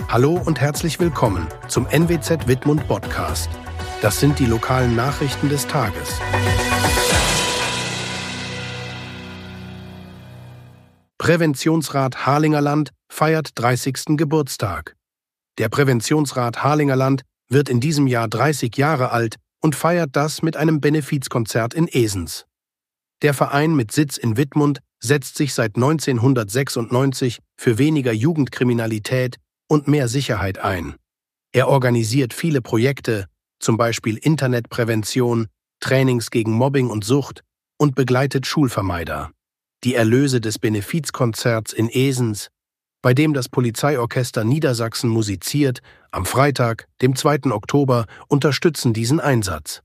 Hallo und herzlich willkommen zum NWZ Wittmund Podcast. Das sind die lokalen Nachrichten des Tages. Präventionsrat Harlingerland feiert 30. Geburtstag. Der Präventionsrat Harlingerland wird in diesem Jahr 30 Jahre alt und feiert das mit einem Benefizkonzert in Esens. Der Verein mit Sitz in Wittmund setzt sich seit 1996 für weniger Jugendkriminalität und mehr Sicherheit ein. Er organisiert viele Projekte, zum Beispiel Internetprävention, Trainings gegen Mobbing und Sucht und begleitet Schulvermeider. Die Erlöse des Benefizkonzerts in Esens, bei dem das Polizeiorchester Niedersachsen musiziert, am Freitag, dem 2. Oktober, unterstützen diesen Einsatz.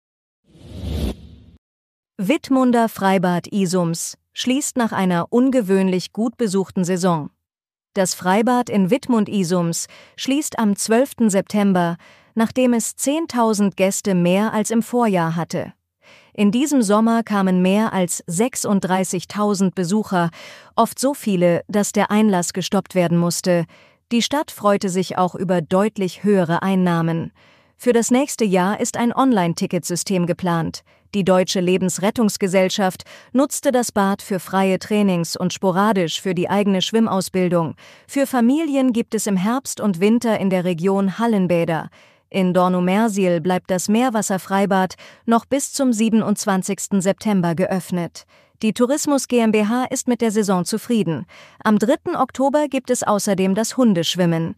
Wittmunder Freibad Isums schließt nach einer ungewöhnlich gut besuchten Saison. Das Freibad in Wittmund-Isums schließt am 12. September, nachdem es 10.000 Gäste mehr als im Vorjahr hatte. In diesem Sommer kamen mehr als 36.000 Besucher, oft so viele, dass der Einlass gestoppt werden musste. Die Stadt freute sich auch über deutlich höhere Einnahmen. Für das nächste Jahr ist ein Online-Ticketsystem geplant. Die Deutsche Lebensrettungsgesellschaft nutzte das Bad für freie Trainings und sporadisch für die eigene Schwimmausbildung. Für Familien gibt es im Herbst und Winter in der Region Hallenbäder. In Dornumersiel bleibt das Meerwasserfreibad noch bis zum 27. September geöffnet. Die Tourismus GmbH ist mit der Saison zufrieden. Am 3. Oktober gibt es außerdem das Hundeschwimmen.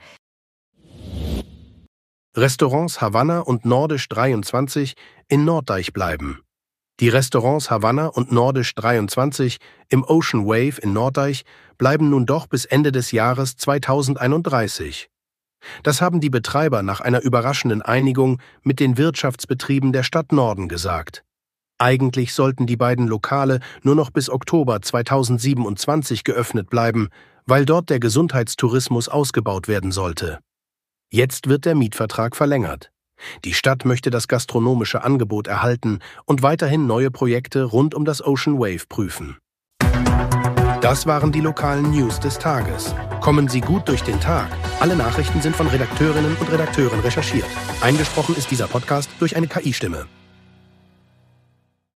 Restaurants Havanna und Nordisch 23 in Norddeich bleiben. Die Restaurants Havanna und Nordisch 23 im Ocean Wave in Norddeich bleiben nun doch bis Ende des Jahres 2031. Das haben die Betreiber nach einer überraschenden Einigung mit den Wirtschaftsbetrieben der Stadt Norden gesagt. Eigentlich sollten die beiden Lokale nur noch bis Oktober 2027 geöffnet bleiben, weil dort der Gesundheitstourismus ausgebaut werden sollte. Jetzt wird der Mietvertrag verlängert. Die Stadt möchte das gastronomische Angebot erhalten und weiterhin neue Projekte rund um das Ocean Wave prüfen. Das waren die lokalen News des Tages. Kommen Sie gut durch den Tag. Alle Nachrichten sind von Redakteurinnen und Redakteuren recherchiert. Eingesprochen ist dieser Podcast durch eine KI-Stimme.